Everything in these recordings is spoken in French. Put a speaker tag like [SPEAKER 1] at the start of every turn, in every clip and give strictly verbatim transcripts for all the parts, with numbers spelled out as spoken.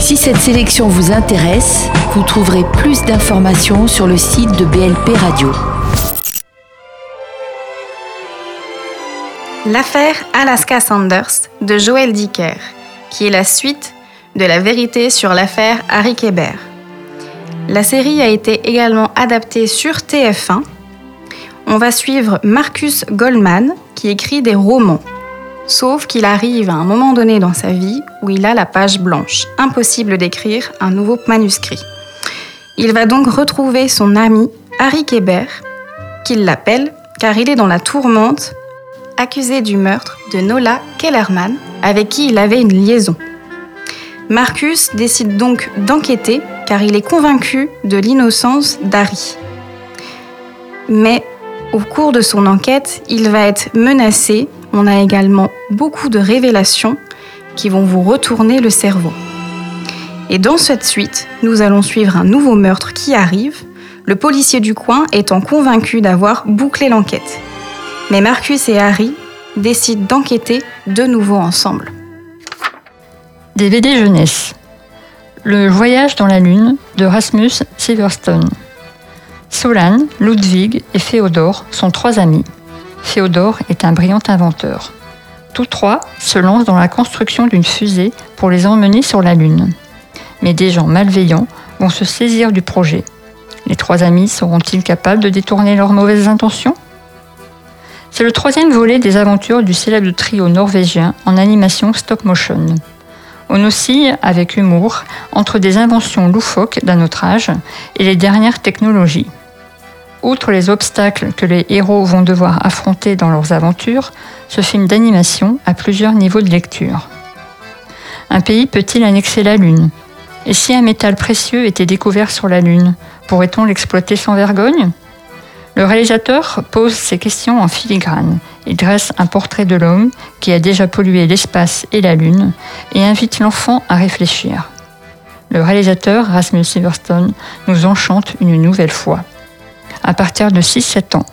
[SPEAKER 1] Si cette sélection vous intéresse, vous trouverez plus d'informations sur le site de B L P Radio.
[SPEAKER 2] L'affaire Alaska Sanders de Joël Dicker, qui est la suite de la vérité sur l'affaire Harry Kéber. La série a été également adaptée sur T F un. On va suivre Marcus Goldman, qui écrit des romans. Sauf qu'il arrive à un moment donné dans sa vie où il a la page blanche. Impossible d'écrire un nouveau manuscrit. Il va donc retrouver son ami Harry Kéber, qu'il l'appelle car il est dans la tourmente, accusé du meurtre de Nola Kellerman, avec qui il avait une liaison. Marcus décide donc d'enquêter car il est convaincu de l'innocence d'Harry. Mais au cours de son enquête, il va être menacé. On a également beaucoup de révélations qui vont vous retourner le cerveau. Et dans cette suite, nous allons suivre un nouveau meurtre qui arrive, le policier du coin étant convaincu d'avoir bouclé l'enquête. Mais Marcus et Harry décident d'enquêter de nouveau ensemble.
[SPEAKER 3] Des B D jeunesse. Le voyage dans la lune de Rasmus Silverstone. Solane, Ludwig et Féodor sont trois amis. Féodor est un brillant inventeur. Tous trois se lancent dans la construction d'une fusée pour les emmener sur la Lune. Mais des gens malveillants vont se saisir du projet. Les trois amis seront-ils capables de détourner leurs mauvaises intentions ? C'est le troisième volet des aventures du célèbre trio norvégien en animation stop-motion. On oscille avec humour entre des inventions loufoques d'un autre âge et les dernières technologies. Outre les obstacles que les héros vont devoir affronter dans leurs aventures, ce film d'animation a plusieurs niveaux de lecture. Un pays peut-il annexer la Lune ? Et si un métal précieux était découvert sur la Lune, pourrait-on l'exploiter sans vergogne ? Le réalisateur pose ces questions en filigrane. Il dresse un portrait de l'homme qui a déjà pollué l'espace et la Lune et invite l'enfant à réfléchir. Le réalisateur, Rasmus Silverstone, nous enchante une nouvelle fois. À partir de six sept ans.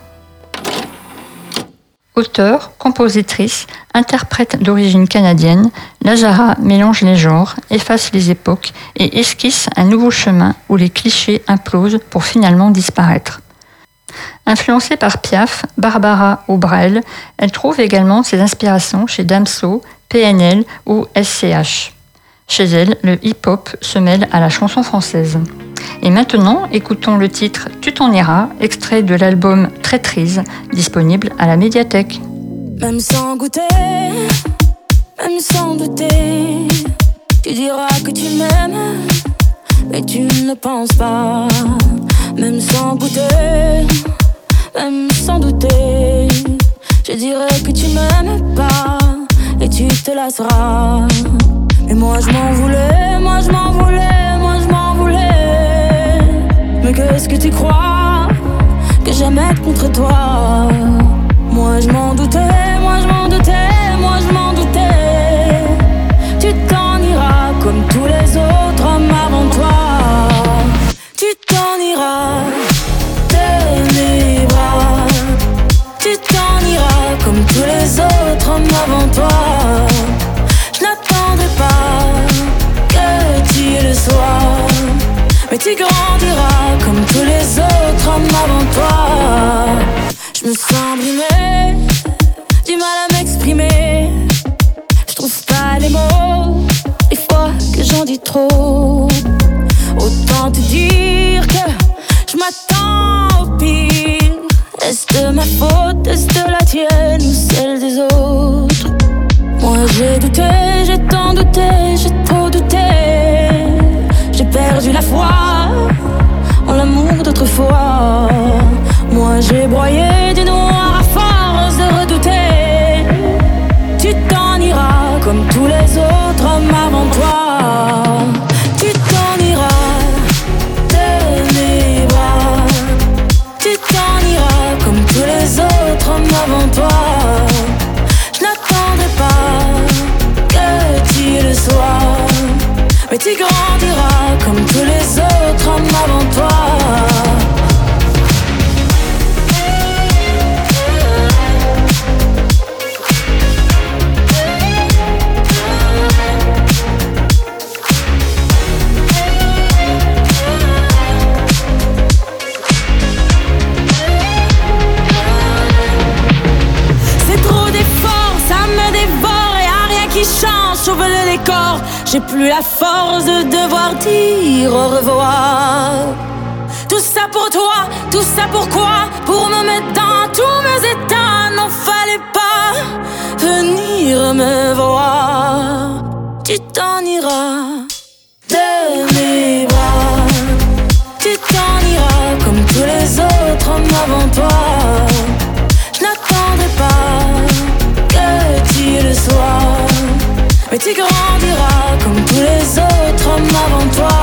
[SPEAKER 3] Auteure, compositrice, interprète d'origine canadienne, Lazara mélange les genres, efface les époques et esquisse un nouveau chemin où les clichés implosent pour finalement disparaître. Influencée par Piaf, Barbara ou Brel, elle trouve également ses inspirations chez Damso, P N L ou S C H. Chez elle, le hip-hop se mêle à la chanson française. Et maintenant, écoutons le titre « Tu t'en iras », extrait de l'album « Traîtrise », disponible à la médiathèque.
[SPEAKER 4] Même sans goûter, même sans douter, tu diras que tu m'aimes, mais tu ne le penses pas. Même sans goûter, même sans douter, je dirais que tu m'aimes pas, et tu te lasseras. Mais moi je m'en voulais, moi je m'en voulais, moi je m'en voulais. Mais qu'est-ce que tu crois que j'aimais être contre toi? Moi je m'en doutais, moi je m'en doutais, moi je m'en doutais. Tu t'en iras comme tous les autres hommes avant toi. Tu t'en iras de mes bras. Tu t'en iras comme tous les autres hommes avant toi. Pas que tu le sois, mais tu grandiras comme tous les autres hommes avant toi. Je me sens brimée, du mal à m'exprimer. Je trouve pas les mots, des fois que j'en dis trop. Autant te dire que je m'attends au pire. Est-ce de ma faute, est-ce de la tienne ou celle des autres? Moi j'ai douté, j'ai tant douté, j'ai trop douté. J'ai perdu la foi en l'amour d'autrefois. Moi j'ai broyé du noir à force de redouter. Tu t'en iras comme tous les autres hommes avant toi. Tu t'en iras de mes bras. Tu t'en iras comme tous les autres hommes avant toi. Mais tu grandiras comme tous les autres hommes avant toi. mort, j'ai plus la force de devoir dire au revoir. Tout ça pour toi, tout ça pourquoi? Pour me mettre dans tous mes états. N'en fallait pas venir me voir. Tu t'en iras de mes bras. Tu t'en iras comme tous les autres hommes avant toi. Je n'attendrai pas que tu le sois, mais tu grandiras comme tous les autres hommes avant toi.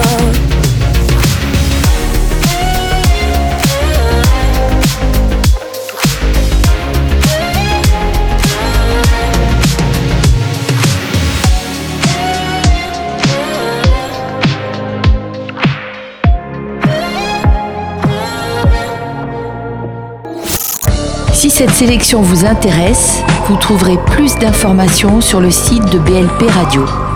[SPEAKER 1] Si cette sélection vous intéresse, vous trouverez plus d'informations sur le site de B L P Radio.